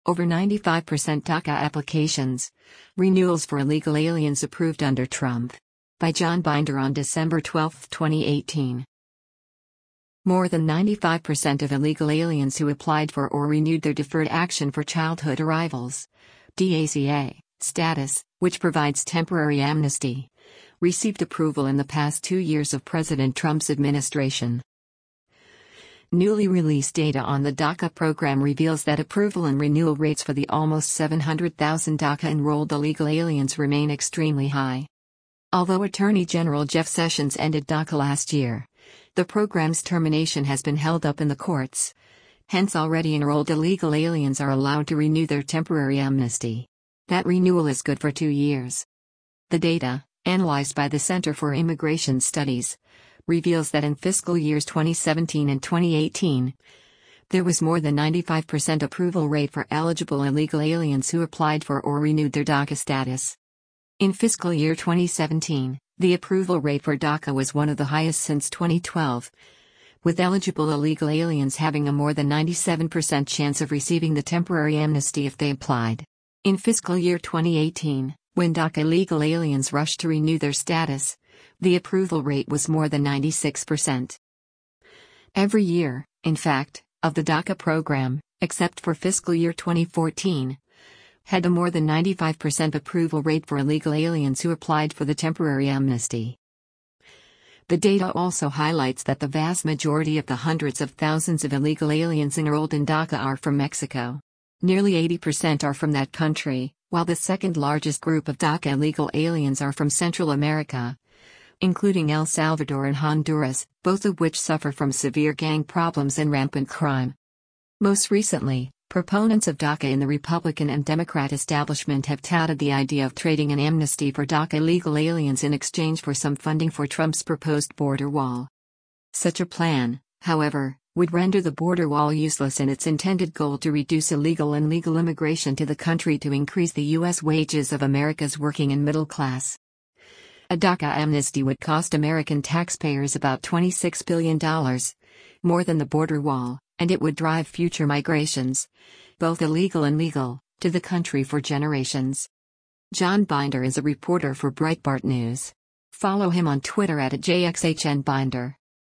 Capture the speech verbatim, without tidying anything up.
Over ninety-five percent DACA applications. Renewals for illegal aliens approved under Trump. By John Binder on December twelfth, twenty eighteen. More than ninety-five percent of illegal aliens who applied for or renewed their Deferred Action for Childhood Arrivals (DACA) status, which provides temporary amnesty, received approval in the past two years of President Trump's administration. Newly released data on the DACA program reveals that approval and renewal rates for the almost seven hundred thousand DACA-enrolled illegal aliens remain extremely high. Although Attorney General Jeff Sessions ended DACA last year, the program's termination has been held up in the courts. Hence, already enrolled illegal aliens are allowed to renew their temporary amnesty. That renewal is good for two years. The data, analyzed by the Center for Immigration Studies, reveals that in fiscal years twenty seventeen and twenty eighteen, there was more than ninety-five percent approval rate for eligible illegal aliens who applied for or renewed their DACA status. In fiscal year twenty seventeen, the approval rate for DACA was one of the highest since twenty twelve, with eligible illegal aliens having a more than ninety-seven percent chance of receiving the temporary amnesty if they applied. In fiscal year twenty eighteen, when DACA illegal aliens rushed to renew their status, the approval rate was more than ninety-six percent. Every year, in fact, of the DACA program, except for fiscal year twenty fourteen, had a more than ninety-five percent approval rate for illegal aliens who applied for the temporary amnesty. The data also highlights that the vast majority of the hundreds of thousands of illegal aliens enrolled in DACA are from Mexico. Nearly eighty percent are from that country, while the second largest group of DACA illegal aliens are from Central America, including El Salvador and Honduras, both of which suffer from severe gang problems and rampant crime. Most recently, proponents of DACA in the Republican and Democrat establishment have touted the idea of trading an amnesty for DACA illegal aliens in exchange for some funding for Trump's proposed border wall. Such a plan, however, would render the border wall useless in its intended goal to reduce illegal and legal immigration to the country to increase the U S wages of America's working and middle class. A DACA amnesty would cost American taxpayers about twenty-six billion dollars, more than the border wall, and it would drive future migrations, both illegal and legal, to the country for generations. John Binder is a reporter for Breitbart News. Follow him on Twitter at J X H N Binder.